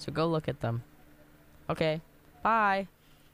So go look at them. Okay. Bye.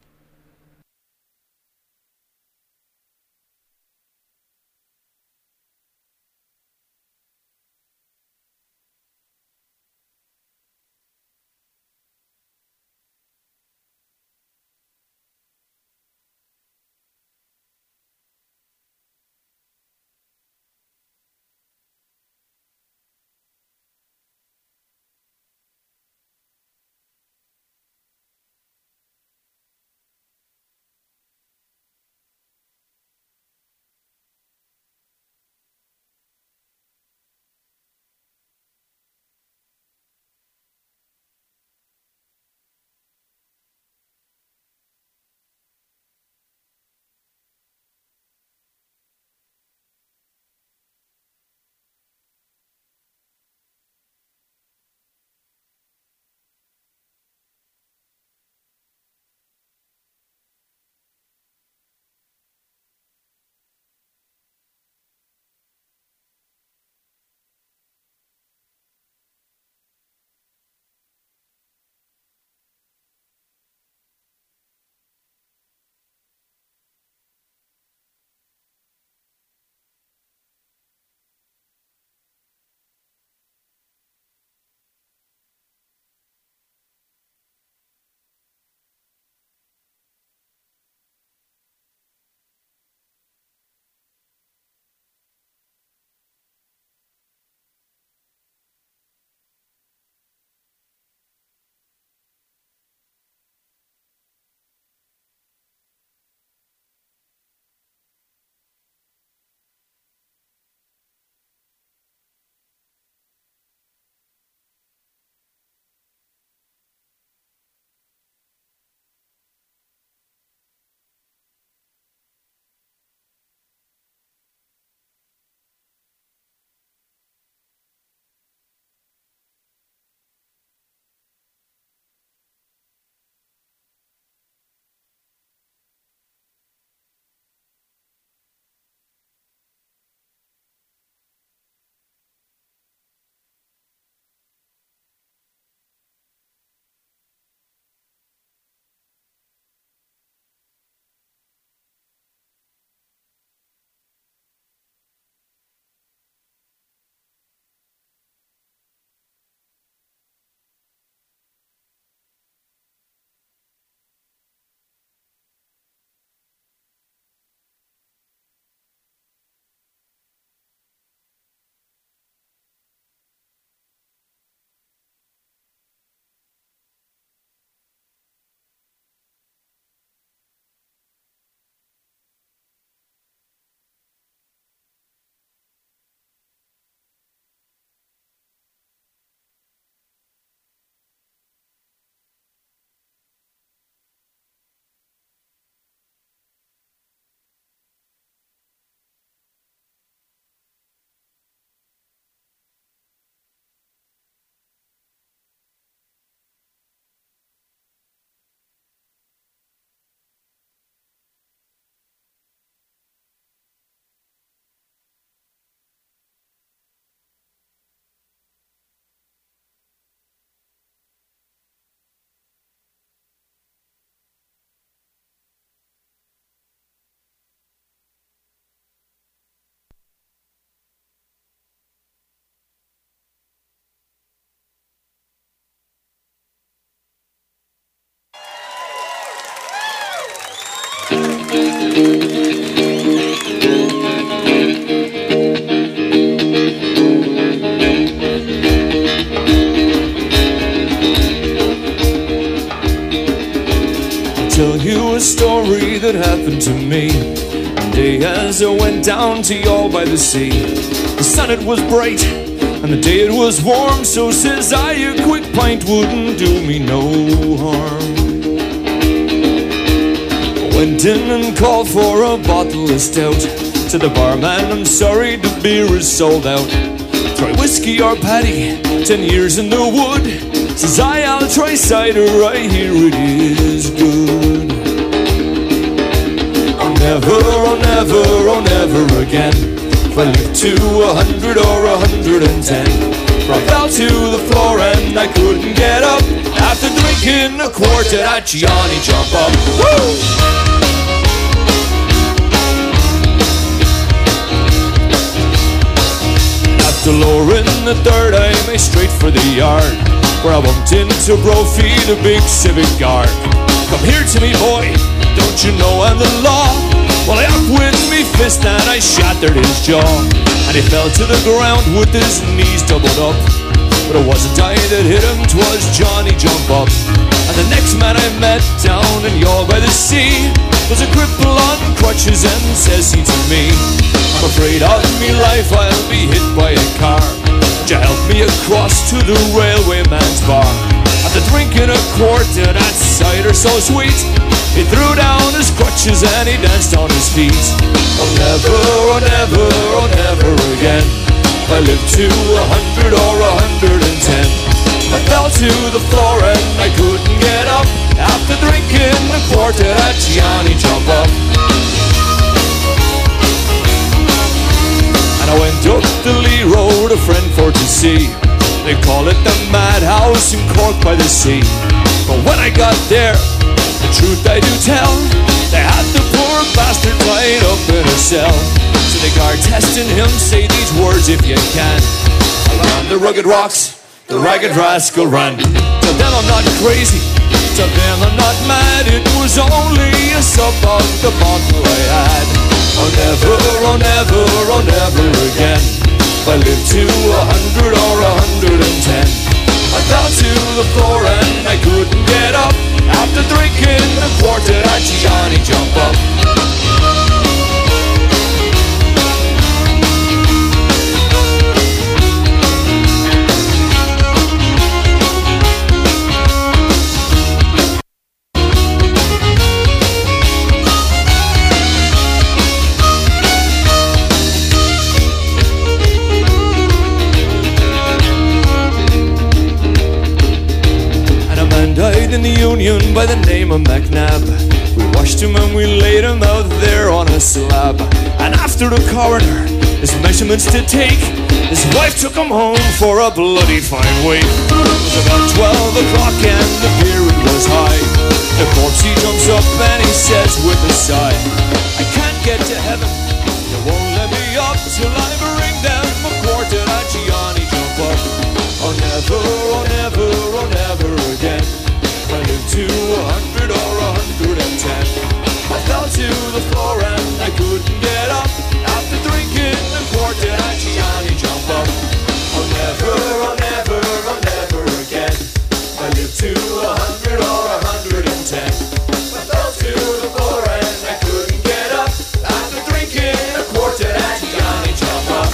Tell you a story that happened to me. One day as I went down to Youghal by the sea, the sun it was bright and the day it was warm, so says I, a quick pint wouldn't do me no harm. I went in and called for a bottle of stout. To the barman, I'm sorry, the beer is sold out. Try whiskey or paddy, 10 years in the wood. Says I, I'll try cider, I hear it is good. Oh never, oh never, oh never again if I live to 100 or 110. I fell to the floor and I couldn't get up. drinking a quartet at Johnny Jump Up. Woo! After lowering the third, I made straight for the yard, where I bumped into Brophy, the big civic guard. Come here to me, boy, don't you know I'm the law? Well, I up with me fist and I shattered his jaw, and he fell to the ground with his knees doubled up. But it wasn't I that hit him, 'twas Johnny Jump Up. And the next man I met down in York by the sea was a cripple on crutches, and says he to me, I'm afraid of me life, I'll be hit by a car. Would you help me across to the railway man's bar? After drinking a quart of that cider so sweet, he threw down his crutches and he danced on his feet. Oh never, oh never, oh never again, if I live to 100 or 110. I fell to the floor and I couldn't get up, after drinking a quart of that Johnny Jump Up. I went up the Lee Road, a friend for to see. They call it the madhouse in Cork by the sea. But when I got there, the truth I do tell, they had the poor bastard tied up in a cell. So the guard testing him say these words if you can. Around the rugged rocks, the ragged rascal ran. Tell them I'm not crazy, tell them I'm not mad, it was only a sup of the bottle I had. Oh never, oh never, oh never again, if I live to 100 or 110. I fell to the floor and I couldn't get up, after drinking a quartet at Johnny Jump Up. Died in the Union by the name of McNabb. We washed him and we laid him out there on a slab. And after the coroner his measurements to take, his wife took him home for a bloody fine wake. It was about 12 o'clock and the period was high. The corpse he jumps up and he says with a sigh, I can't get to heaven, they won't let me up till I bring them a quartet at Johnny Jump Up. Oh never, oh never, oh never again, I live to 100 or 110. I fell to the floor and I couldn't get up, after drinking a quartet at Johnny Jump Up. Oh never, oh never, oh never again, I live to 100 or 110. I fell to the floor and I couldn't get up, after drinking a quartet at Johnny Jump Up.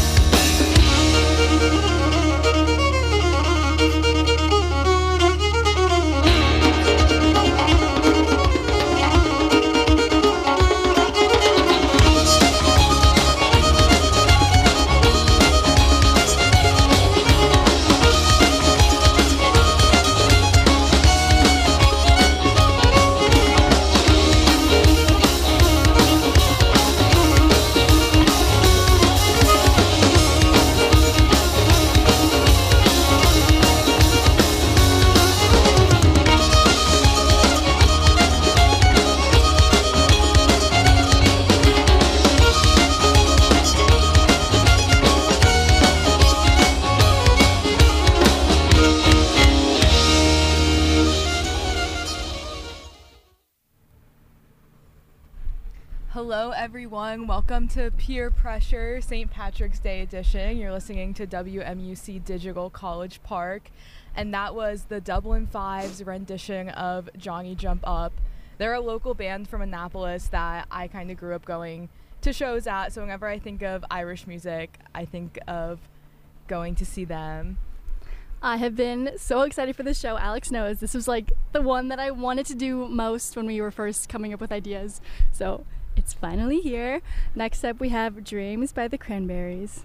Hello everyone, welcome to Peer Pressure St. Patrick's Day edition. You're listening to WMUC Digital College Park, and that was the Dublin Fives rendition of Johnny Jump Up. They're a local band from Annapolis that I kind of grew up going to shows at, so whenever I think of Irish music, I think of going to see them. I have been so excited for this show. Alex knows this was like the one that I wanted to do most when we were first coming up with ideas. So it's finally here. Next up we have Dreams by the Cranberries.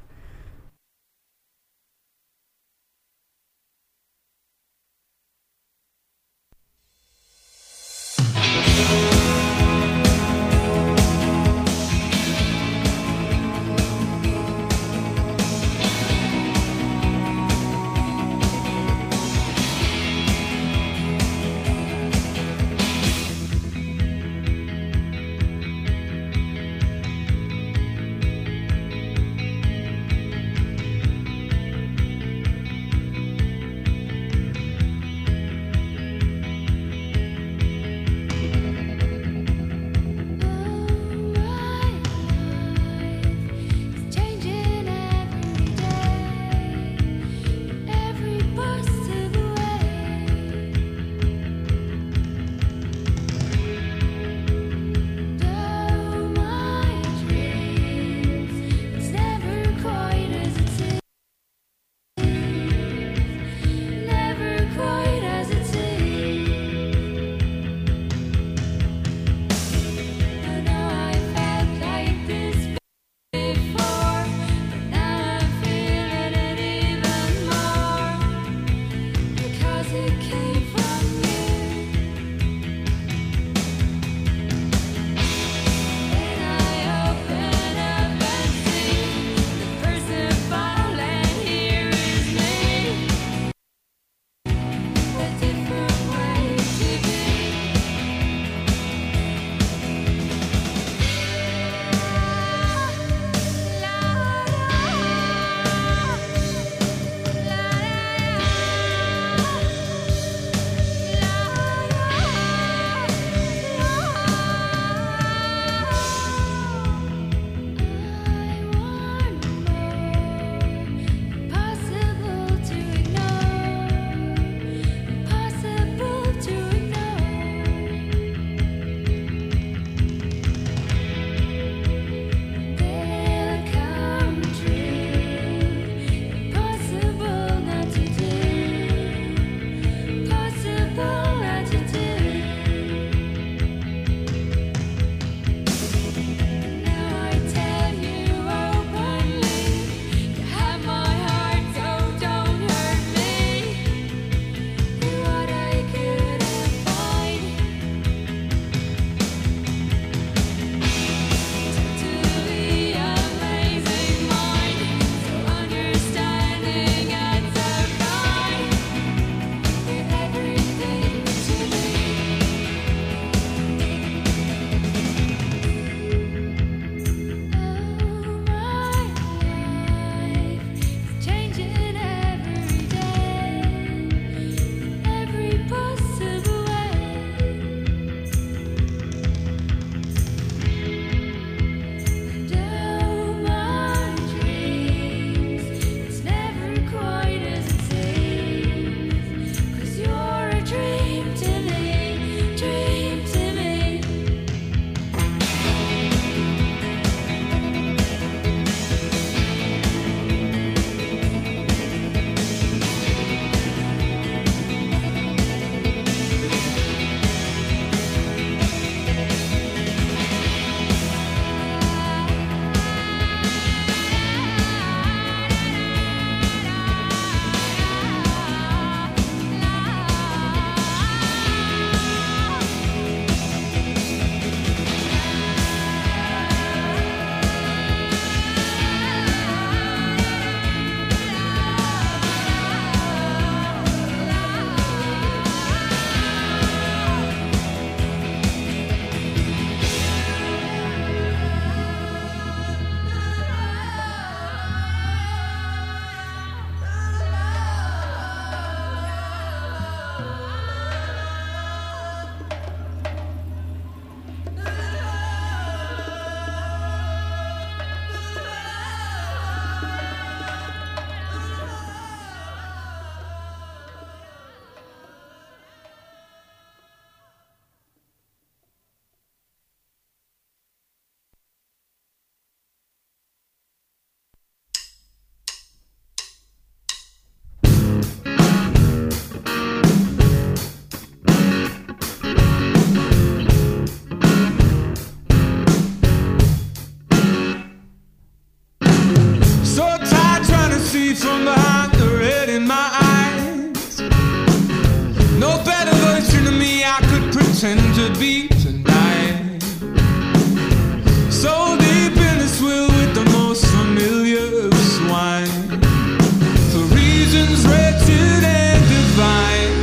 pretend to be tonight. So deep in this will with the most familiar of swine, for reasons wretched and divine.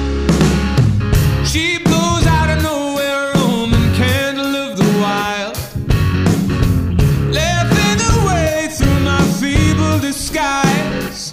She blows out of nowhere, a Roman candle of the wild, laughing away through my feeble disguise.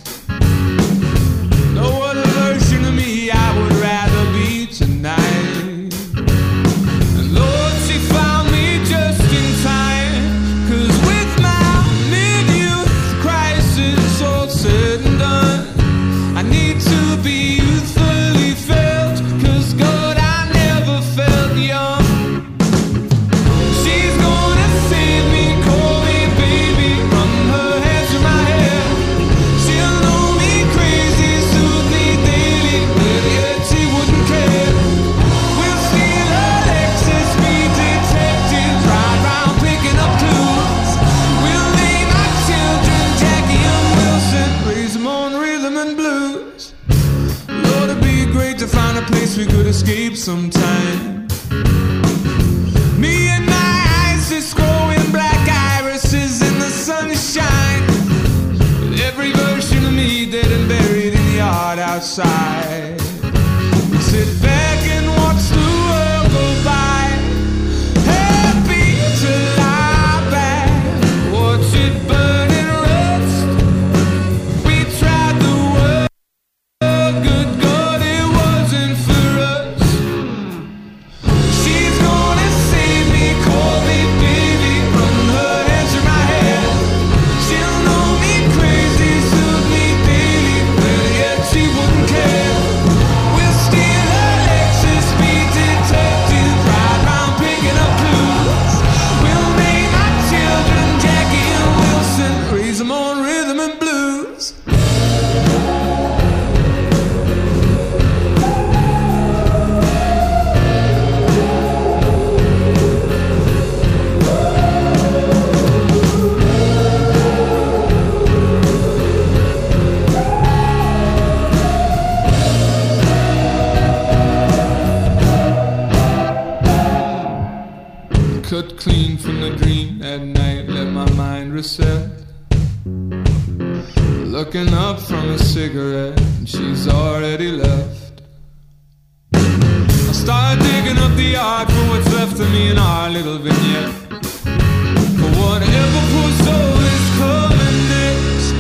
No other version of me I would rather be tonight. And Lord, she found me just in time, 'cause with my mid-youth crisis all said and done, I need to be youthfully felt, 'cause God, I never felt young. She's gonna save me, call me baby, run her hands through my hair. She'll know me crazy, soothe me daily, but yet she wouldn't care. We'll steal her Lexus, be detectives, ride round picking up clues. We'll name our children Jackie and Wilson, raise them on rhythm and blues. Lord, it'd be great to find a place we could escape sometime. Me and my eyes just growing black irises in the sunshine, with every version of me dead and buried in the yard outside. We sit back and watch the world go by, happy to lie back, watch it burn and rust. We tried the world, good God, it wasn't for us. She's gonna save me, call me baby, run her hands through my hair. She'll know me crazy, soothe me daily, but yet she wouldn't care. We'll steal her Lexus, be detectives, ride round picking up clues. We'll name our children Jackie and Wilson, raise them on rhythm and blues. Cut clean from the dream at night, let my mind reset. Looking up from a cigarette, and she's already left. I start digging up the art for what's left of me in our little vignette, for whatever poor soul is coming next.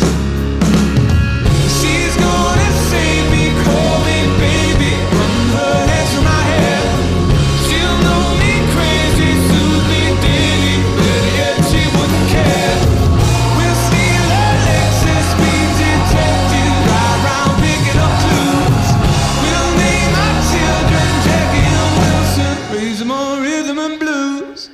She's gonna save me, call me baby, run her hands through my hair. She'll know me crazy, soothe me daily, but yet she wouldn't care. We'll steal her Lexus, be detectives, ride round picking up clues. We'll name our children Jackie and Wilson, raise them on rhythm and blues.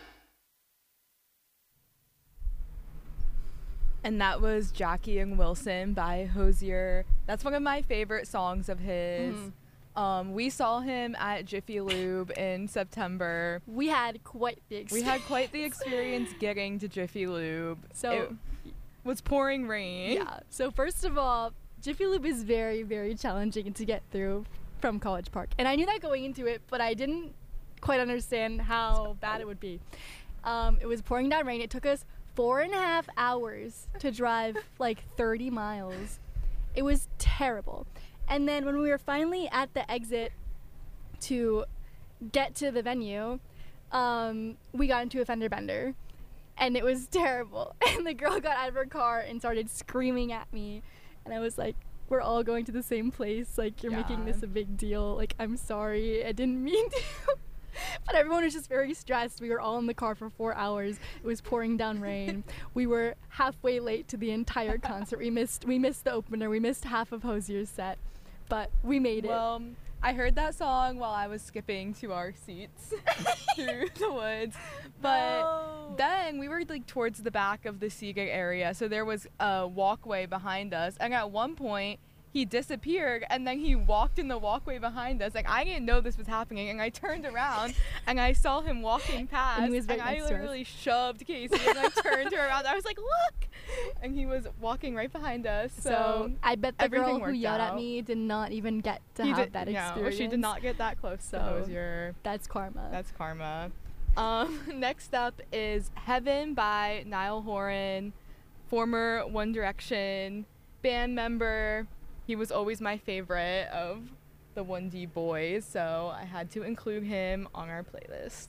And that was Jackie and Wilson by Hozier. That's one of my favorite songs of his. We saw him at Jiffy Lube in September. We had quite the experience. We had quite the experience getting to Jiffy Lube. So it was pouring rain. yeah. So first of all, Jiffy Lube is very, very challenging to get through from College Park, and I knew that going into it, but I didn't quite understand how bad it would be. It was pouring down rain. It took us 4.5 hours to drive like 30 miles. It was terrible. And then when we were finally at the exit to get to the venue, we got into a fender bender, and it was terrible. And the girl got out of her car and started screaming at me, and I was like, we're all going to the same place, like, you're making this a big deal, like, I'm sorry, I didn't mean to. But everyone was just very stressed. We were all in the car for 4 hours. It was pouring down rain. We were halfway late to the entire concert. We missed the opener. We missed half of Hozier's set, but we made it. Well, I heard that song while I was skipping to our seats through the woods. But then we were like towards the back of the seating area, so there was a walkway behind us. And at one point, he disappeared, and then he walked in the walkway behind us. Like, I didn't know this was happening, and I turned around and I saw him walking past, And he was right I next to us. literally shoved Casey and I turned her around. I was like, look! And he was walking right behind us. So I bet the everything girl who worked yelled at out. me did not even get to He have did- that no, experience. she did not get that close to So, Hosier. That's karma. That's karma. Next up is Heaven by Niall Horan, former One Direction band member. He was always my favorite of the 1D boys, so I had to include him on our playlist.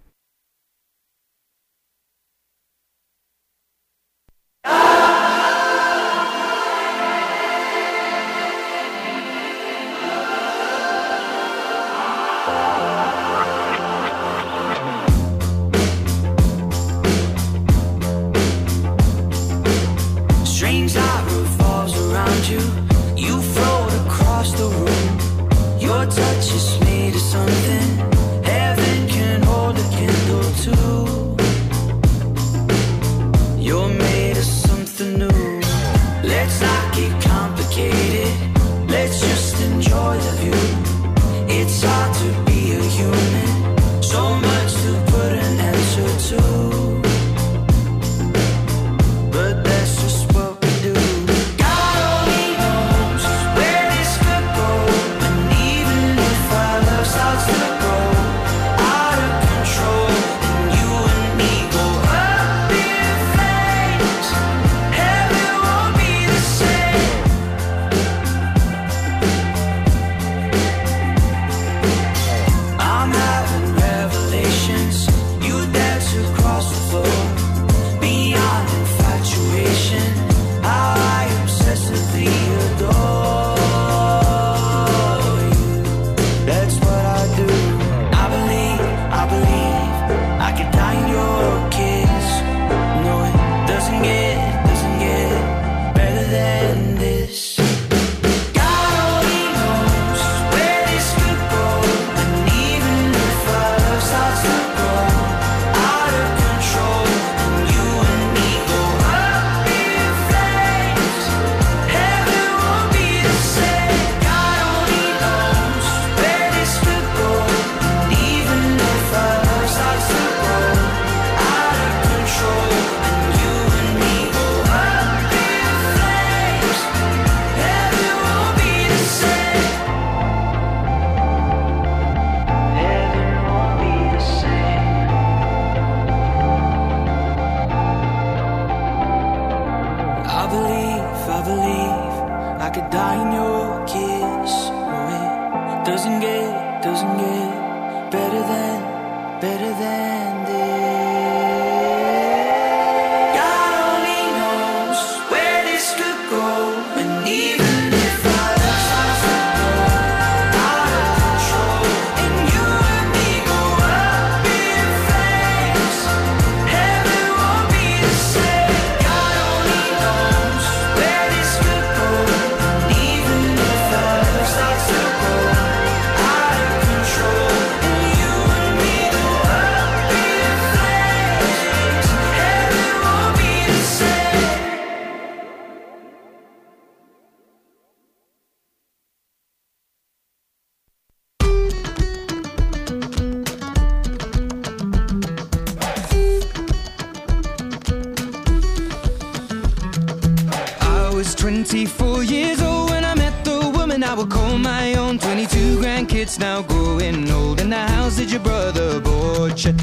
Strange light revolves around you. You float across the room. Your touch is made of something heaven can hold a candle to. You're made of something new. Let's not get complicated. Let's just enjoy the view. It's hard to be a human. So much to put an answer to. But that's just what we do. God only knows where this could go. And even if our love starts to grow out of control, and you and me go up in flames, heaven won't be the same. I'm having revelations. You dance across the floor. Beyond infatuation, how I obsessively adore you. That's what I do. I believe I could die in your kiss. No, it doesn't get better than this. God only knows where this could go. And even if our love starts to grow out of control, and you and me go up in flames, heaven won't be the same. God only knows where this could go. And even if our love starts to grow out of control, and you and me go up in flames, heaven won't be the same. Heaven won't be the same. I believe I could die in your kiss. Oh, it doesn't get better than this. God only knows where this could go. And even if our love starts to grow out of control, and you and me go up in flames, heaven won't be the same. God only knows where this could go. And even if our love starts to grow out of control, and you and me go up in flames, heaven won't be the same. I was 24 years old when I met the woman I would call my own. 22 grandkids now growing old, and the house that your brother bought you.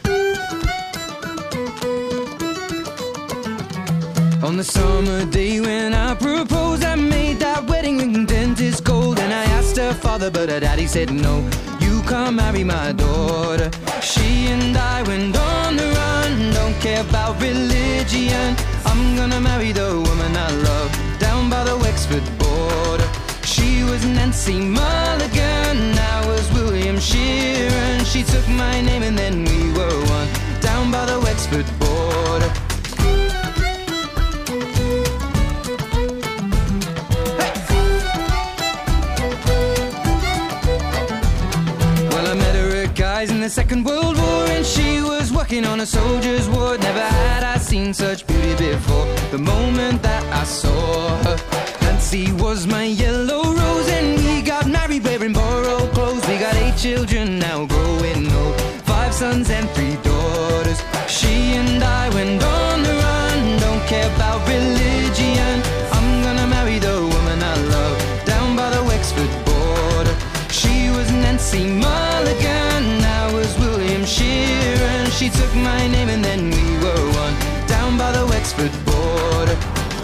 On the summer day when I proposed, I made that wedding ring dentist gold. And I asked her father, but her daddy said no, you can't marry my daughter. She and I went on the run, don't care about religion. I'm gonna marry the woman I love down by the Wexford border. She was Nancy Mulligan, I was William Sheeran. She took my name and then we were one down by the Wexford border. Well, I met her at Guy's in the Second World War, and she was working on a soldier's ward. Never had I seen such beauty before. The moment that I saw her, Nancy was my yellow rose, and we got married wearing borrowed clothes. We got 8 children now growing old, 5 sons and 3 daughters. She and I went on the run, don't care about religion. I'm gonna marry the woman I love down by the Wexford border. She was Nancy Mulligan, I was William Sheeran. She took my name and then we were one down by the Wexford border.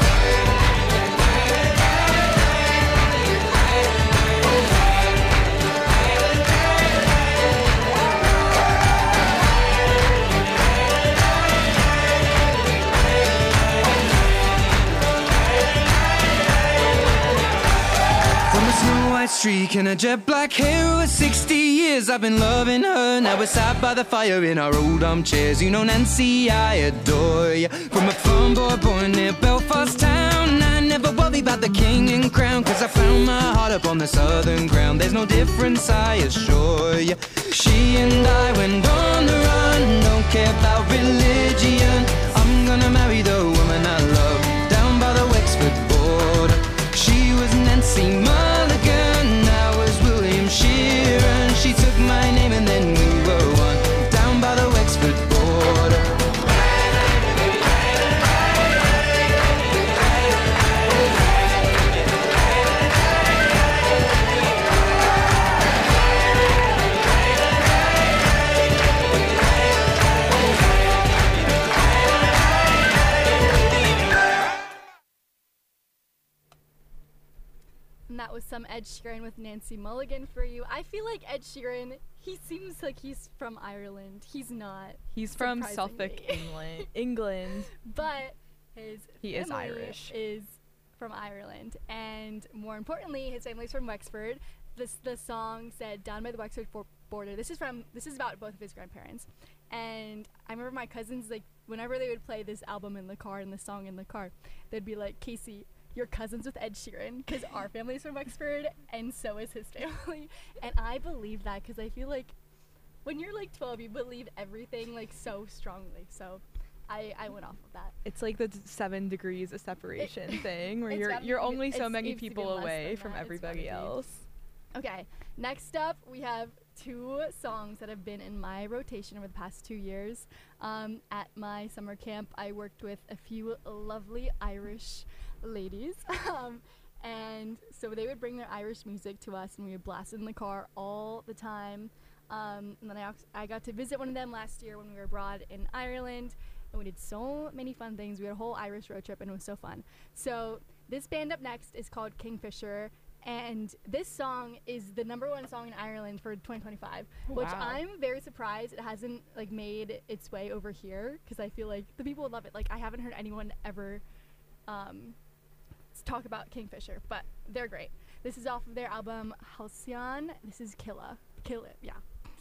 Streak and a jet black hair. Over 60 years I've been loving her. Now we're sat by the fire in our old armchairs. You know, Nancy, I adore you. From a farm boy born near Belfast town, I never worry about the king and crown, cause I found my heart up on the southern ground. There's no difference, I assure you. She and I went on the run, don't care about religion. I'm gonna marry the woman I love down by the Wexford border. She was Nancy Mulligan, I was William Sheeran. She took my name and then we were one down by the Wexford border. And that was some Ed Sheeran with Nancy Mulligan for you. I feel like Ed Sheeran, he seems like he's from Ireland. He's not. He's from Suffolk, England. But his He is family Irish. is from Ireland. And more importantly, his family's from Wexford. The song said down by the Wexford border. This is about both of his grandparents. And I remember my cousins, like, whenever they would play this album in the car and the song in the car, they'd be like, Casey, you're cousins with Ed Sheeran, because our family's from Wexford and so is his family. And I believe that because I feel like when you're like 12, you believe everything like so strongly. So I went off of that. It's like the 7 degrees of separation thing, where it's you're only so it's many even people less away than from that. It's everybody gotta be. else. Okay, next up we have 2 songs that have been in my rotation over the past 2 years. At my summer camp, I worked with a few lovely Irish ladies, and so they would bring their Irish music to us and we would blast it in the car all the time. And then I got to visit one of them last year when we were abroad in Ireland, and we did so many fun things. We had a whole Irish road trip and it was so fun. So this band up next is called Kingfisher, and this song is the #1 song in Ireland for 2025, which Wow. I'm very surprised it hasn't like made its way over here, because I feel like the people would love it. Like, I haven't heard anyone ever talk about Kingfisher, but they're great. This is off of their album Halcyon. This is Kill It, yeah.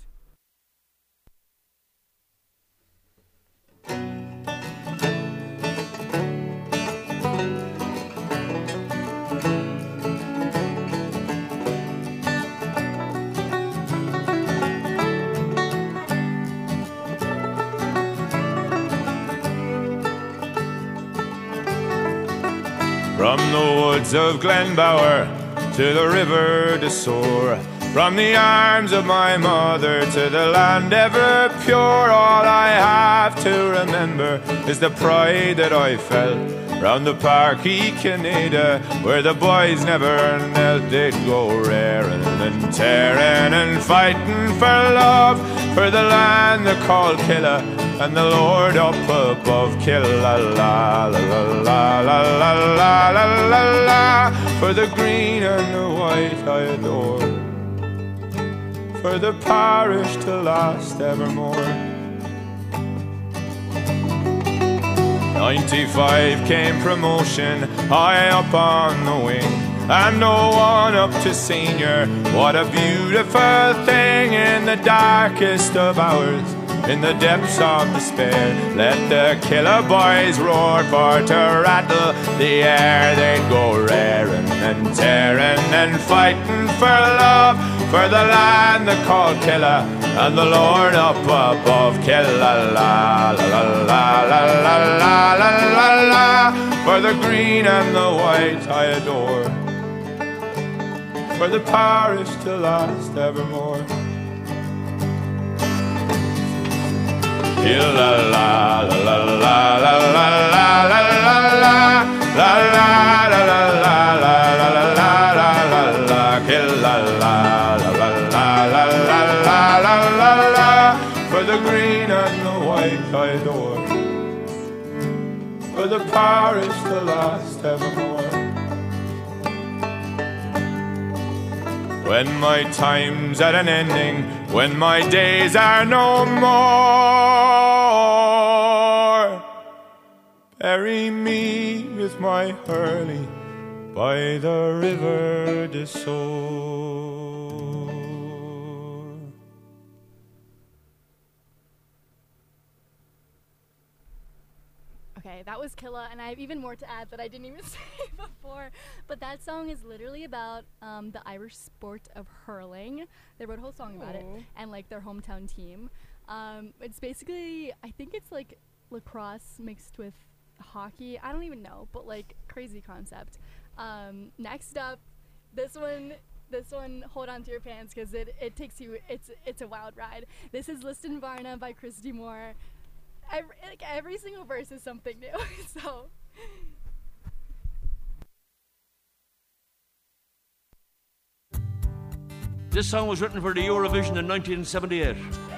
From the woods of Glenbower to the river to Soar, from the arms of my mother to the land ever pure, all I have to remember is the pride that I felt round the park Canada, where the boys never knelt. They'd go raring and tearing and fighting for love, for the land they call Killa and the Lord up above. Killa la la la la la la la la la la, for the green and the white I adore, for the parish to last evermore. 95 came promotion, high up on the wing, and no one up to senior. What a beautiful thing in the darkest of hours, in the depths of despair. Let the killer boys roar, for to rattle the air they'd go raring and tearing and fighting for love, for the land they call Killa and the Lord up above. Killa la la la la la la la la la, for the green and the white I adore, for the parish to last evermore. La la la la la la la la la la la la la la la la la la la, kill la la la la la la la la la la, for the green and the white I adore, for the parish to last evermore. When my time's at an ending, when my days are no more, bury me with my Hurley by the river de Soar. Okay, that was Killa, and I have even more to add that I didn't even say before. But that song is literally about the Irish sport of hurling. They wrote a whole song about it, and like their hometown team. It's basically, I think it's like lacrosse mixed with hockey. I don't even know, but like crazy concept. Next up, this one, hold on to your pants because it takes you. It's a wild ride. This is Liston Varna by Christy Moore. Every single verse is something new. So. This song was written for the Eurovision in 1978.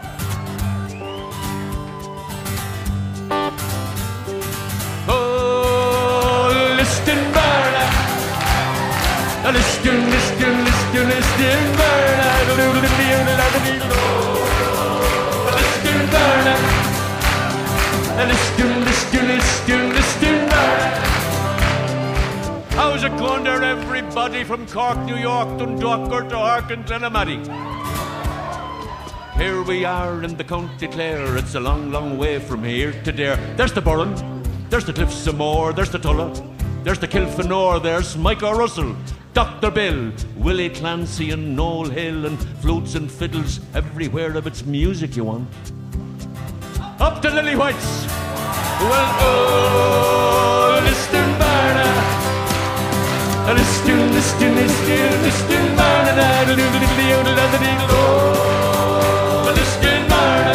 Oh, Liston Varna, Liston Varna, Liston Varna. Liston Varna. How's it going there, everybody from Cork, New York, Dundalk, or to Harkin, Glenamaddy? Here we are in the County Clare. It's a long, long way from here to there. There's the Burren, there's the Cliffs of Moher, there's the Tulla, there's the Kilfenor, there's Mike O'Russell, Dr. Bill, Willie Clancy and Noel Hill, and flutes and fiddles everywhere of its music you want. Up to Lily Whites. Well, oh, Liston Varna, Liston Varna, oh, Liston Varna,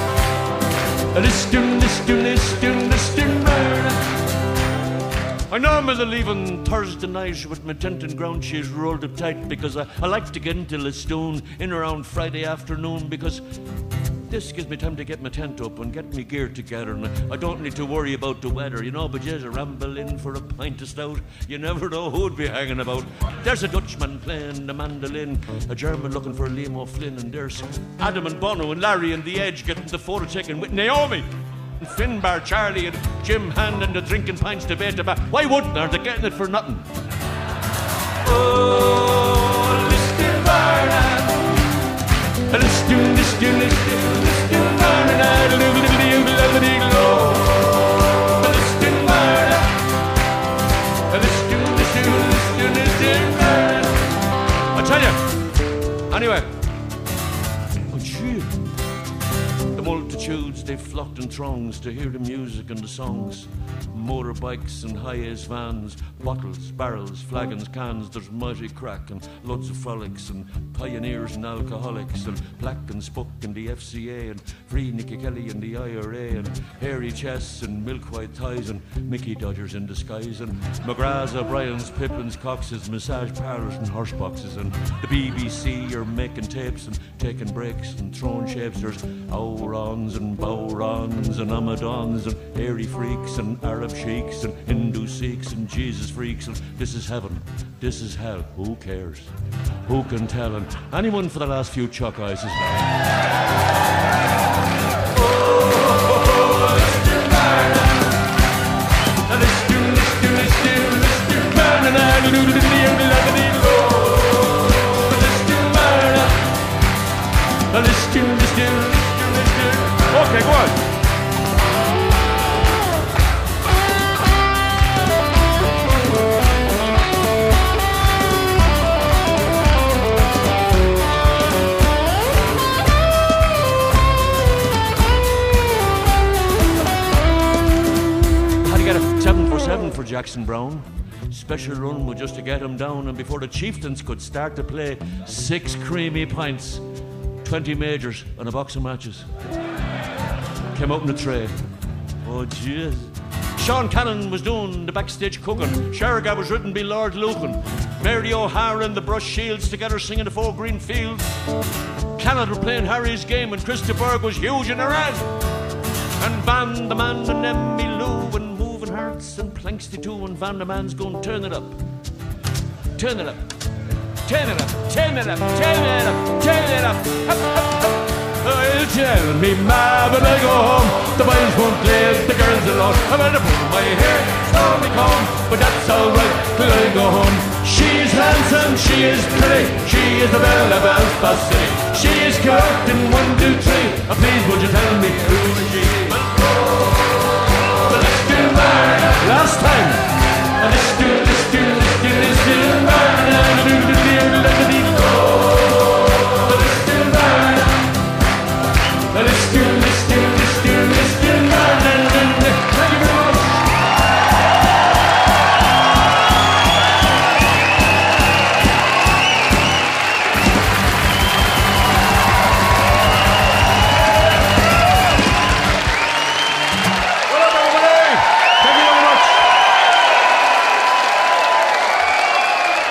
Liston Varna. I normally leave on Thursday night with my tent and ground sheets rolled up tight because I like to get into Listowne in around Friday afternoon because this gives me time to get my tent up and get me gear together, and I don't need to worry about the weather, you know, but just a ramble in for a pint of stout. You never know who'd be hanging about. There's a Dutchman playing the mandolin, a German looking for Liam O'Flynn, and there's Adam and Bono and Larry and the Edge getting the photo taken with Naomi, and Finbar, Charlie and Jim Hand and the drinking pints debate about why wouldn't they getting it for nothing. Oh, Liston Varna, Liston Varna, I tell you. Anyway, oh gee, the multitudes they flocked in throngs to hear the music and the songs. Motorbikes and high-ace vans, bottles, barrels, flagons, cans. There's mighty crack and loads of frolics and pioneers and alcoholics and Black and Spuck and the FCA and Free Nicky Kelly and the IRA and hairy chests and milk-white ties and Mickey Dodgers in disguise and McGrath's, O'Brien's, Pippin's, Cox's, massage parlours and horse boxes and the BBC are making tapes and taking breaks and throwing shapes. There's Aurons and Bowrons and Amadons and hairy freaks and Arab sheiks and Hindu Sikhs and Jesus freaks, and this is heaven, this is hell, who cares? Who can tell? And anyone for the last few chalk ices? Okay, go on. Had to get a 747 for Jackson Brown. Special run was just to get him down, and before the chieftains could start to play, 6 creamy pints, 20 majors, and a box of matches came out in a tray. Oh, jeez. Sean Cannon was doing the backstage cooking. Sherga was ridden by Lord Lucan. Mary O'Hara and the Brush Shields together singing the Four Green Fields. Canada were playing Harry's game, and Christa Berg was huge in her ad. And Van the Man and Emmy Lou and Moving Hearts and Planksty too, and Van the Man's going, turn it up. Turn it up. Turn it up. Turn it up. Turn it up. Turn it up. Up, up, up. Oh, tell me, ma, when I go home, the boys won't leave the girls alone. I'm gonna pull my hair, slowly comb, but that's alright till I go home. She's handsome, she is pretty, she is the belle of Belfast City. She is correct in 1, 2, 3. Please, would you tell me who she is? Well, let's do mine last time. Let's do mine. Let's do mine. Thank you very much. Well done, everybody. Thank you very much.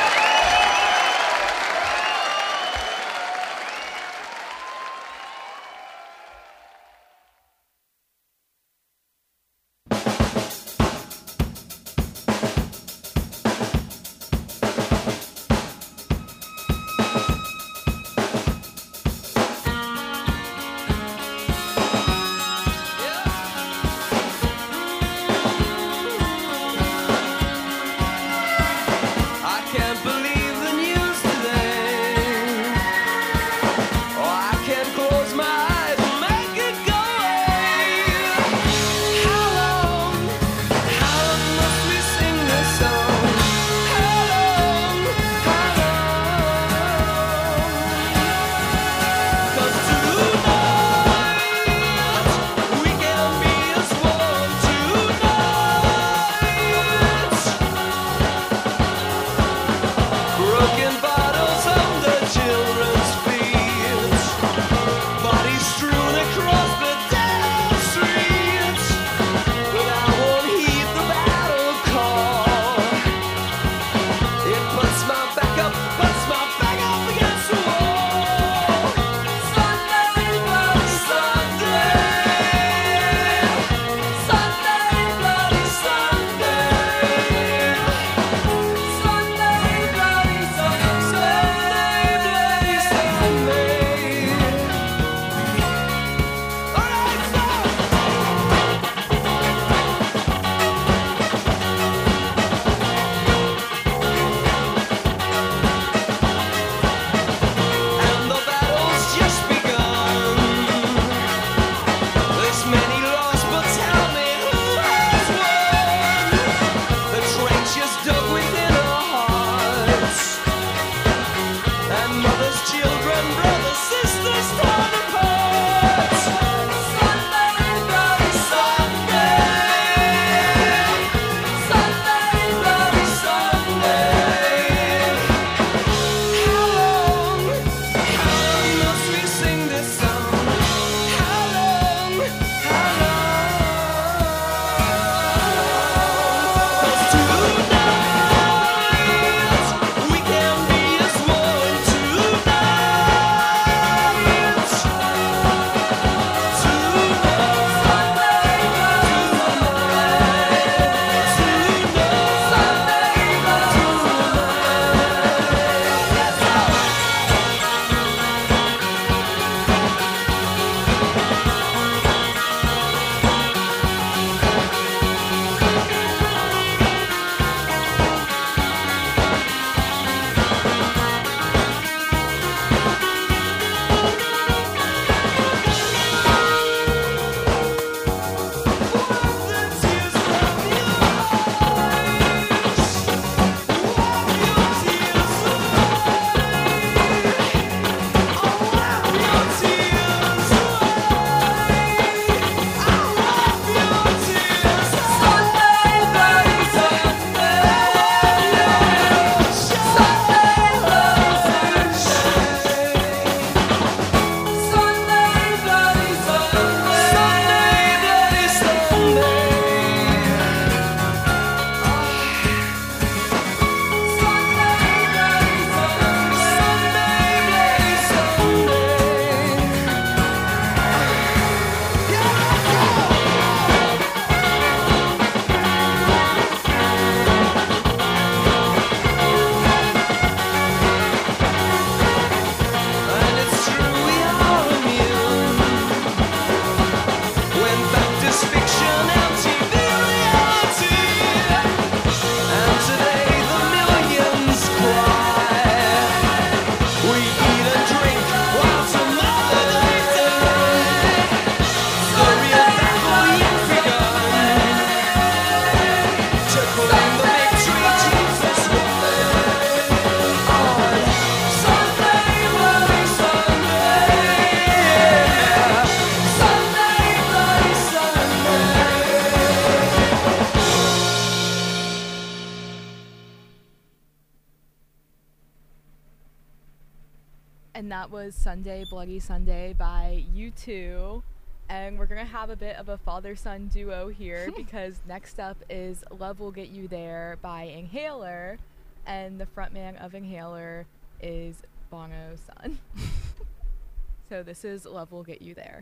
that was Sunday, Bloody Sunday by U2. And we're going to have a bit of a father-son duo here because next up is Love Will Get You There by Inhaler. And the frontman of Inhaler is Bono's son. So this is Love Will Get You There.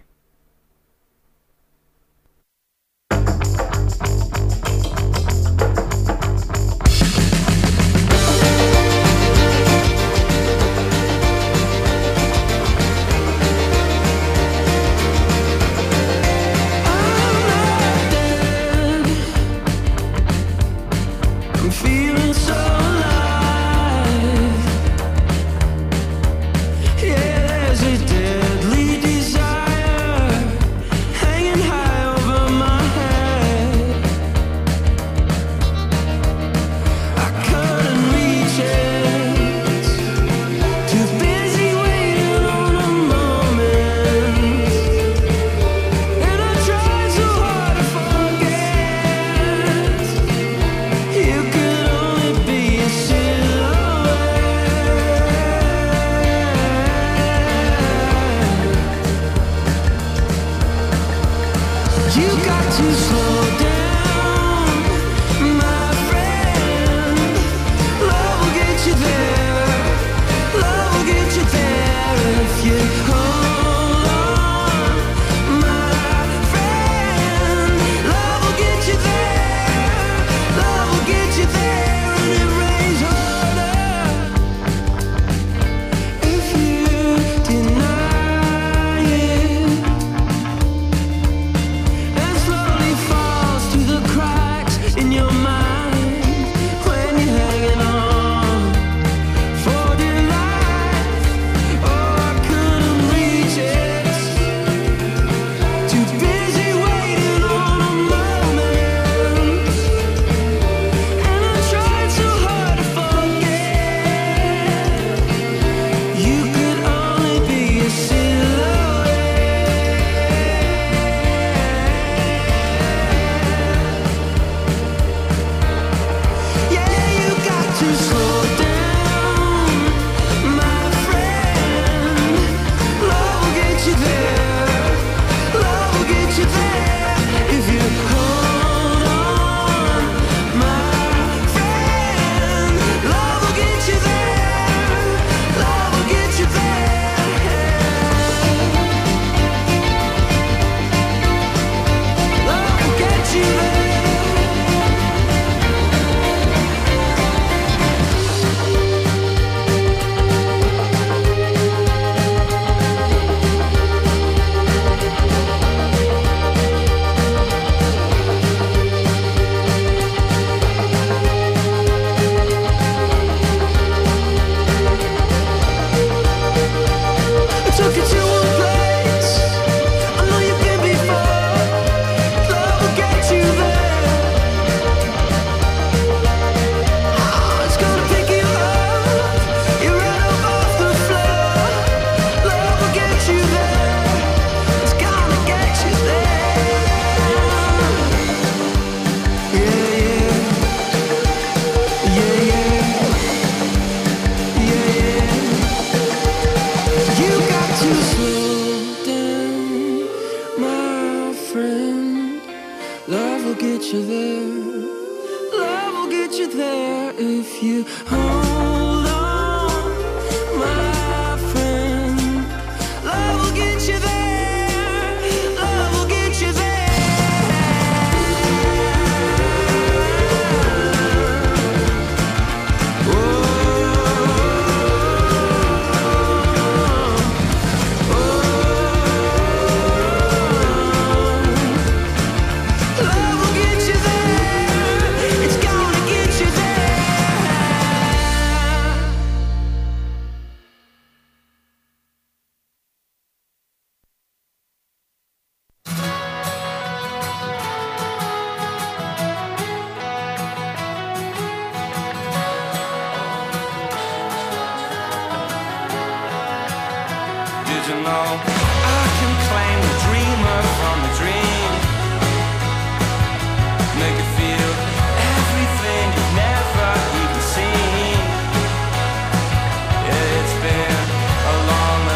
I'm feeling so alive. Yeah, there's a deadly desire hanging high over my head. I couldn't reach it. Too busy waiting on a moment. And I tried so hard to forget. You could only be a silhouette. You got to slow down, my friend. Love will get you there. Love will get you there if you hold on, my friend. Love will get you there. Love will get you there, and it rains harder if you deny it. And slowly falls through the cracks in your mind when you're hanging on for dear life. Oh, I couldn't reach it. Too busy waiting on a moment. And I tried so hard to forget. You could only be a silhouette. Yeah, you got to slow down, my friend. Love will get you there. Love will get you there if you hold on, my friend. Love will get you there. Love will get you there. Love will get you there. I took you to a place I know you've been before. Love will get you there. Oh, it's gonna pick you up. You're right up off the floor. Love will get you there. It's gonna get you there. Yeah, yeah, yeah, yeah, yeah. You got to slow down, my friend. Love will get you there. Love will get you there if you hold on, my friend. Love will get you there. Love will get you there. Love will get you there. It's gonna get you there. Did you know I can claim the dreamer from the dream? Make it feel everything you've never even seen. Yeah, it's been a long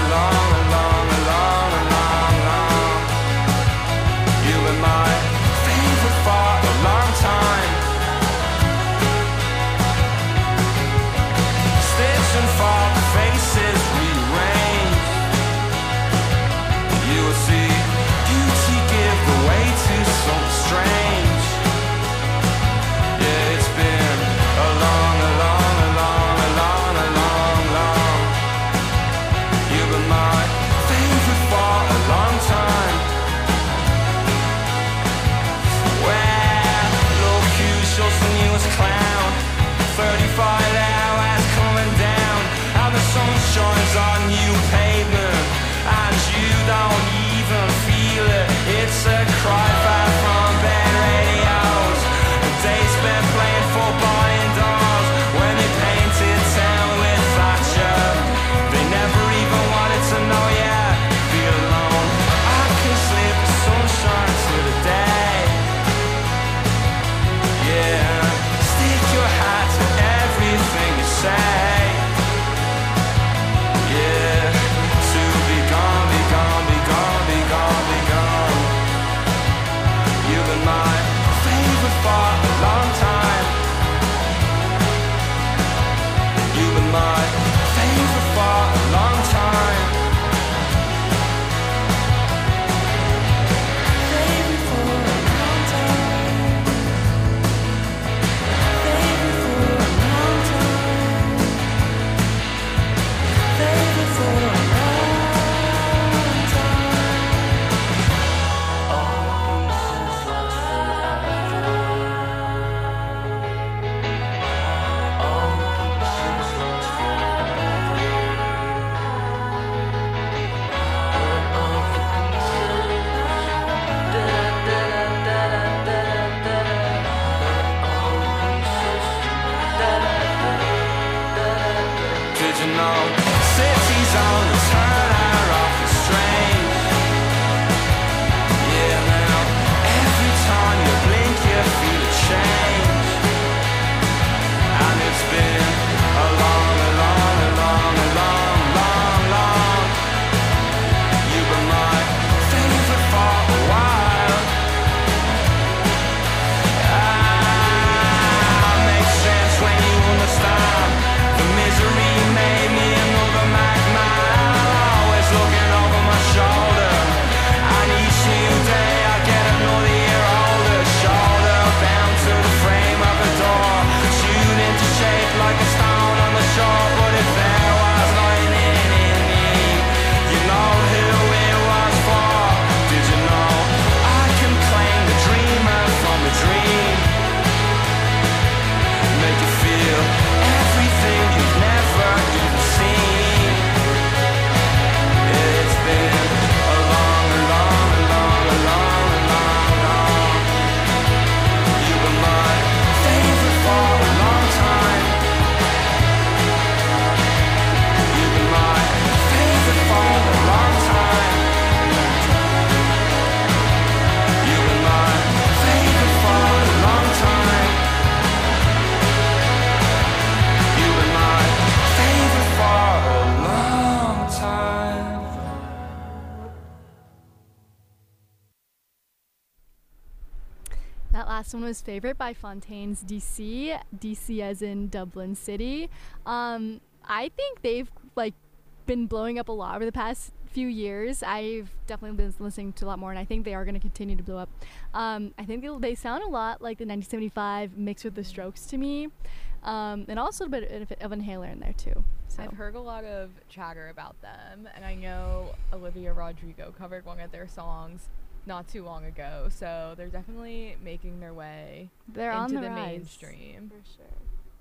That last one was Favorite by Fontaines DC. DC as in Dublin City. I think they've like been blowing up a lot over the past few years. I've definitely been listening to a lot more, and I think they are going to continue to blow up. I think they sound a lot like the 1975 mixed with the Strokes to me, and also a bit of Inhaler in there too. So. I've heard a lot of chatter about them, and I know Olivia Rodrigo covered one of their songs not too long ago, so they're definitely making their way They're into on the the rise, mainstream. for sure.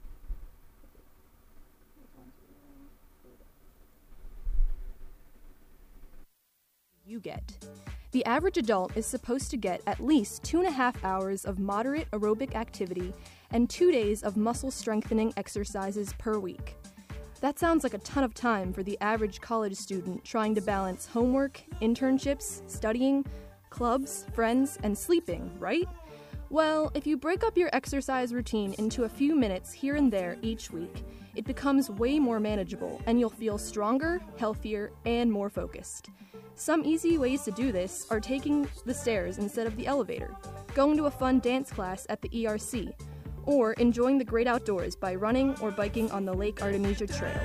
You get. The average adult is supposed to get at least 2.5 hours of moderate aerobic activity and 2 days of muscle strengthening exercises per week. That sounds like a ton of time for the average college student trying to balance homework, internships, studying, clubs, friends, and sleeping, right? Well, if you break up your exercise routine into a few minutes here and there each week, it becomes way more manageable and you'll feel stronger, healthier, and more focused. Some easy ways to do this are taking the stairs instead of the elevator, going to a fun dance class at the ERC, or enjoying the great outdoors by running or biking on the Lake Artemisia Trail.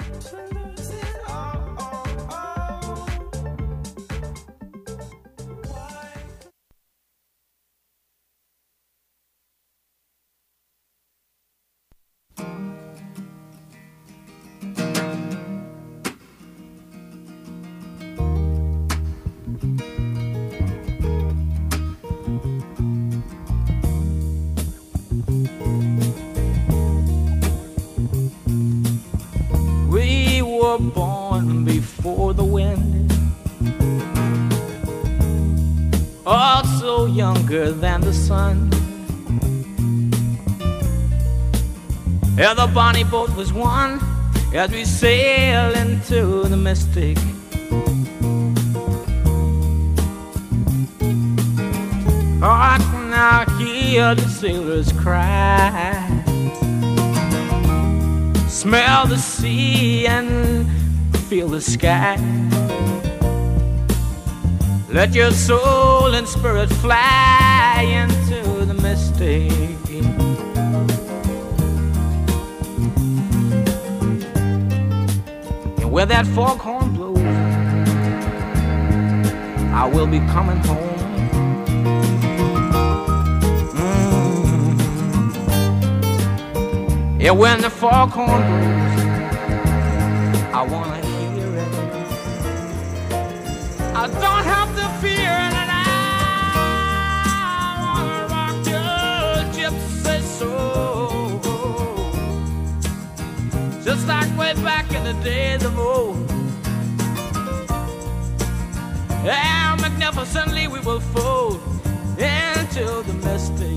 We were born before the wind, also younger than the sun. Yeah, the bonnie boat was one as we sail into the mystic. I can now hear the sailors cry, smell the sea and feel the sky. Let your soul and spirit fly into the mystic. And where that foghorn blows, I will be coming home. Yeah, when the foghorn blows, I wanna hear it. I don't have to fear it, and I wanna rock your gypsy soul, just like way back in the days of old. And magnificently we will fold into the mystic.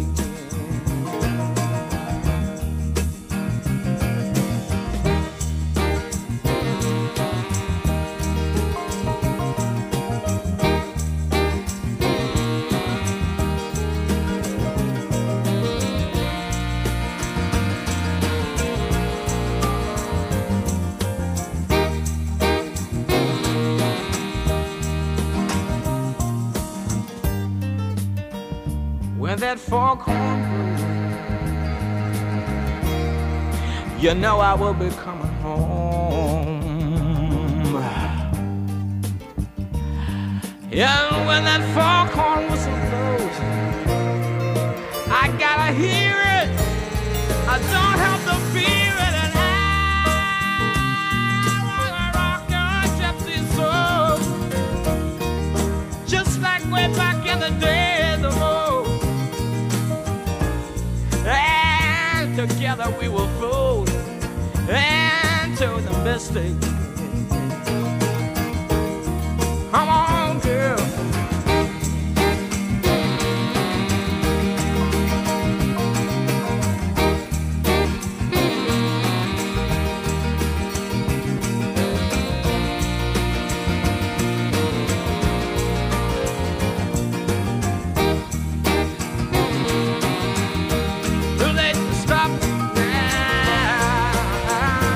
When that foghorn blows, you know I will be coming home. Yeah, when that foghorn whistle blows, I gotta hear it. I don't have to fear it, and I wanna rock your gypsy soul, just like way back in the days of old. And together we will fold into the mystic. Come on, girl. Too late to stop now.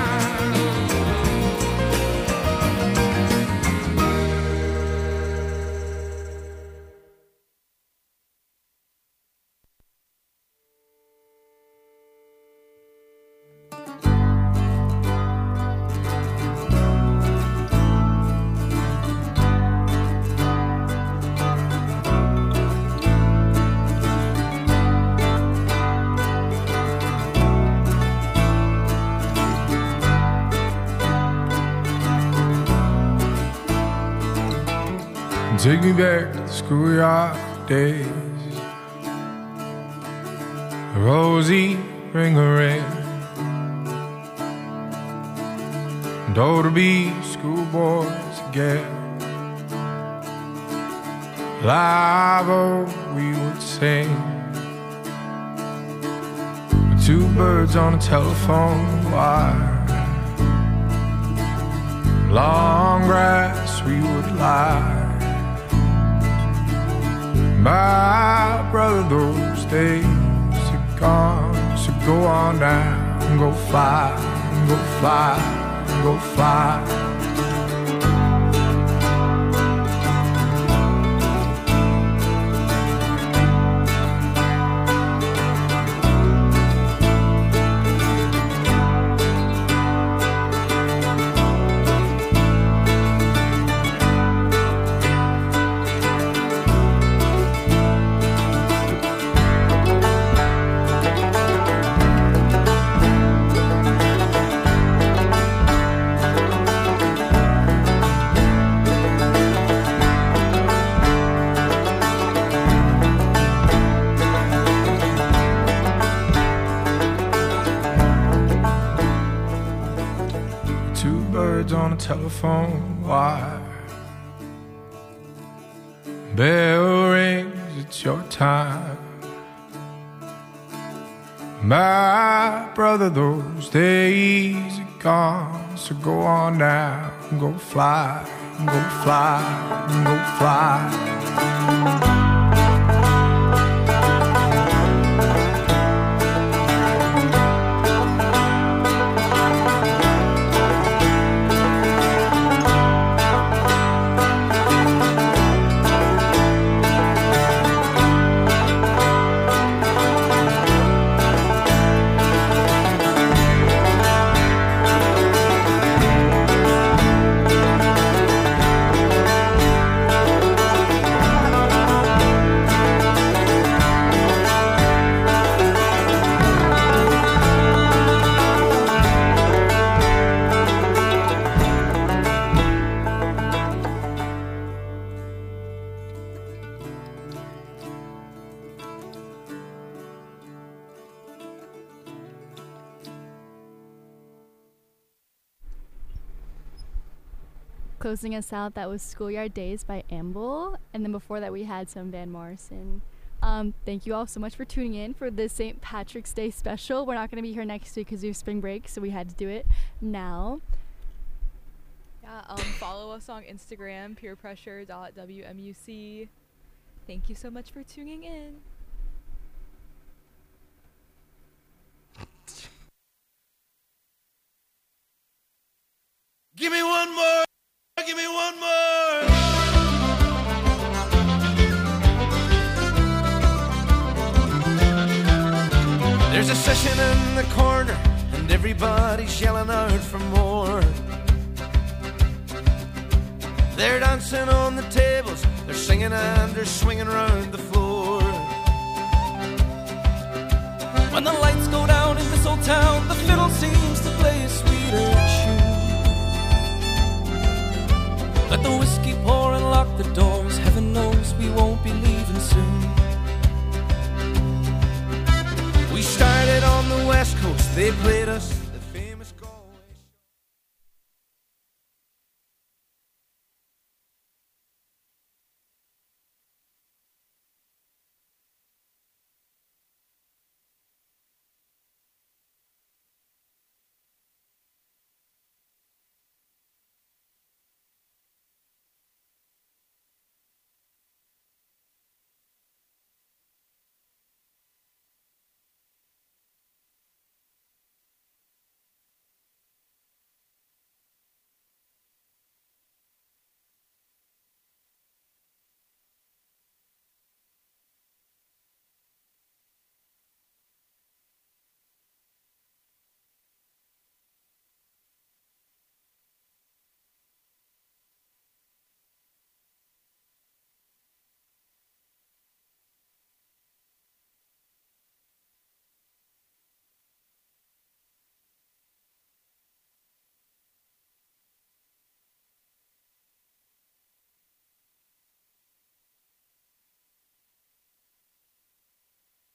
Take me back to the schoolyard days. Rosie, ring a ring. And oh, to be schoolboys again. Live, oh, we would sing. Two birds on a telephone wire. Long grass we would lie. My brother, those days are gone. So go on down and go fly, and go fly, and go fly. On a telephone wire. Bell rings, it's your time. My brother, those days are gone. So go on now and go fly, and go fly, and go fly. Closing us out, that was Schoolyard Days by Amble, and then before that we had some Van Morrison. Thank you all so much for tuning in for this St. Patrick's Day special. We're not going to be here next week because we have spring break, so we had to do it now. Yeah, follow us on Instagram, peerpressure.wmuc. Thank you so much for tuning in. Give me one more. Give me one more. There's a session in the corner and everybody's yelling out for more. They're dancing on the tables, they're singing and they're swinging around the floor. When the lights go down in this old town, the fiddle seems to play a sweeter tune. Let the whiskey pour and lock the doors. Heaven knows we won't be leaving soon. We started on the West Coast, they played us